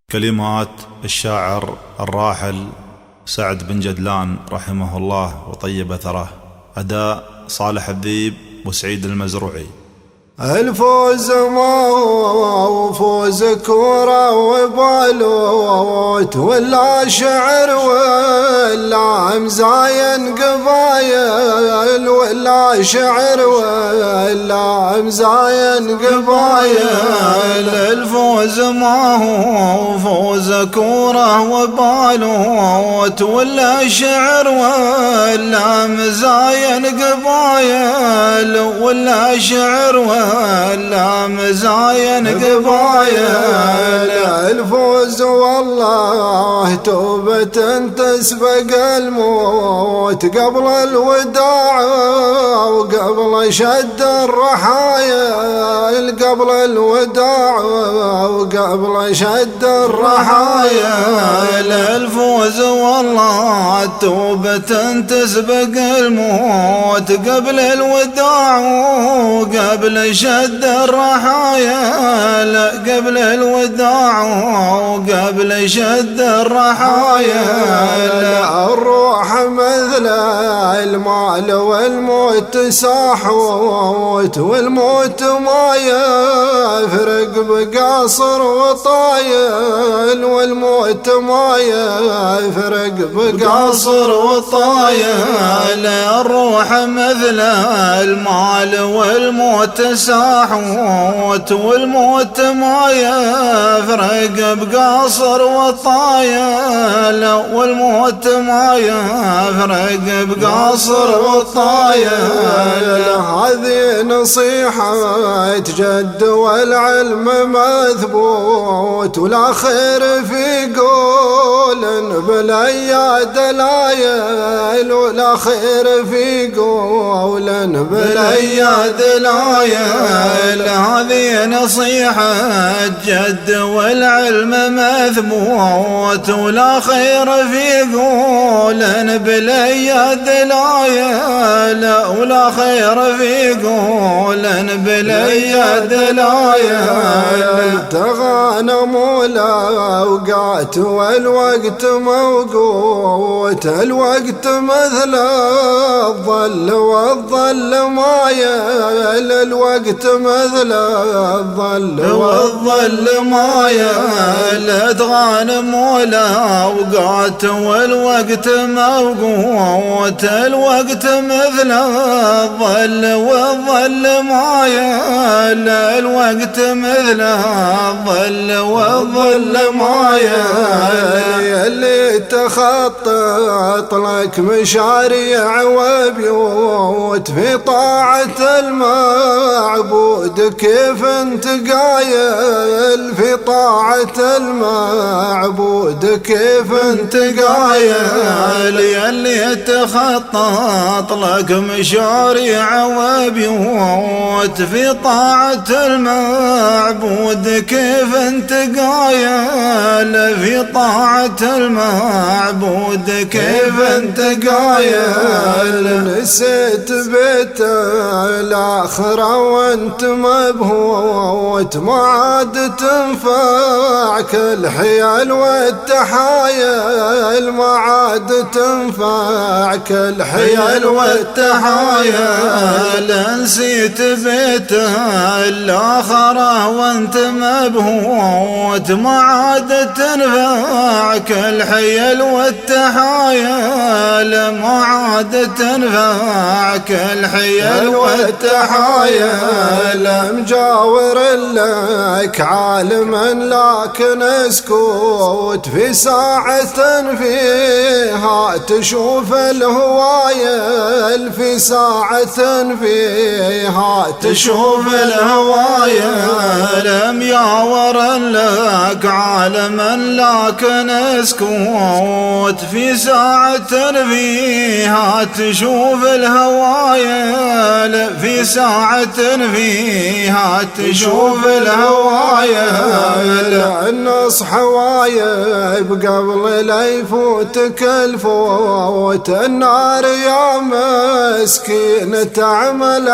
كلمات الشاعر الراحل سعد بن جدلان رحمه الله وطيب ثراه. أداء صالح الذيب وسعيد المزروعي. الفوز ما هو فوز كورة وبالوت ولا شعر ولا مزاين قبايل، ولا شعر ولا مزاين قبايل. الفوز ما هو فوز كورة وبالوت ولا شعر ولا مزاين قبايل، ولا شعر ولا مزاين قبايل. الفوز والله توبة تسبق الموت قبل الوداع وقبل شد الرحايل، قبل الوداع وقبل شد الرحايل. الفوز والله توبة تسبق الموت قبل الوداع وقبل شد الرحايل، قبل الوداع وقبل شد الرحايل. الروح مثل المال والموت ساحوت، والموت ما يفرق بقاصر وطايل، والموت ما يفرق بقاصر وطايل. الروح مثل المال والموت ساحوت، والموت ما يفرق بقاصر وطايل، والموت ما يفرق بقاصر وطايل. هذه نصيحة جد والعلم مثبوت، ولا خير في قول بالاياد لايل، ولا خير في قول بالاياد لايل. هذه نصيحة جد والعلم مثبوت، ولا خير في قول بالاياد لايل، ولا خير في قول بالاياد لايل. تغانموا الاوقات والوقت موقوت، الوقت مثل الظل والظل مايل، الوقت مثل الظل والظل مايل. تغانموا الاوقات والوقت موقوت، الوقت مثل الظل والظل مايل، الوقت مثل الظل والظل مايل. اللي تخطط لك مشاريع وبيوت في طاعة المعبود كيف انت قايل، في طاعة المعبود كيف انت قايل. اللي تخطط لك مشاريع وبيوت في طاعة المعبود كيف انت قايل، في طاعة المعبود كيف انت قايل. نسيت بيت الآخرة وانت مبهوت، ما عاد تنفعك الحيل والتحايل، ما عاد تنفعك الحيل والتحايل. نسيت بيت الآخرة وانت مبهوت، ما عاد تنفعك الحيل والتحايل، ما عاد تنفعك الحيل والتحايل. مجاور لك عالما لكن اسكت، في ساعة فيها تشوف الهوايل، في ساعة فيها تشوف الهوايل. مجاور لك عالما لكن اسكت، في ساعة فيها تشوف الهوايل، في ساعة فيها تشوف الهوايل. النصح وايب قبل لا يفوتك الفوت، النار يا مسكين تعمل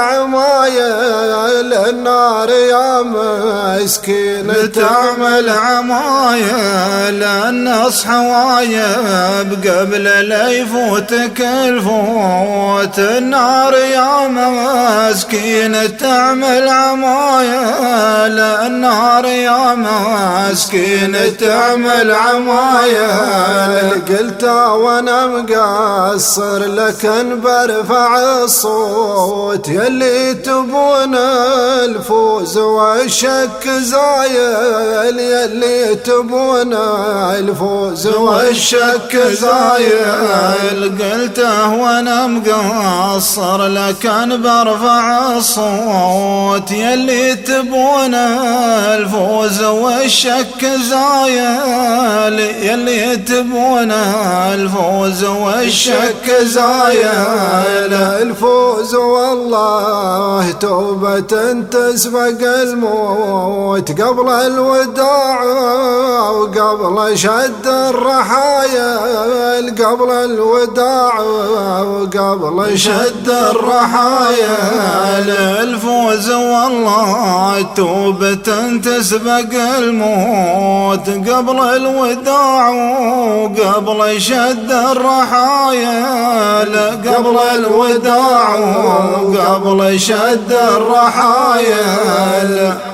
عمايل، النار يا مسكين تعمل عمايل. لأن أصحوايب قبل لا يفوتك الفوت النار يا مسكين تعمل عمايا النار يا مسكين تعمل عمايا قلت وانا مقصر لكن برفع الصوت يلي تبون الفوز والشك زايل يلي تبون الفوز والشك زايل قلته وانا مقصر لكن برفع الصوت يلي تبون الفوز والشك زايل يلي تبون الفوز والشك زايل الفوز والله توبة تسبق الموت قبل الوداع وقبل شد الرحايل قبل الوداع وقبل شد الرحايل الفوز والله توبة تسبق الموت قبل الوداع وقبل شد الرحايل قبل الوداع وقبل شد الرحايل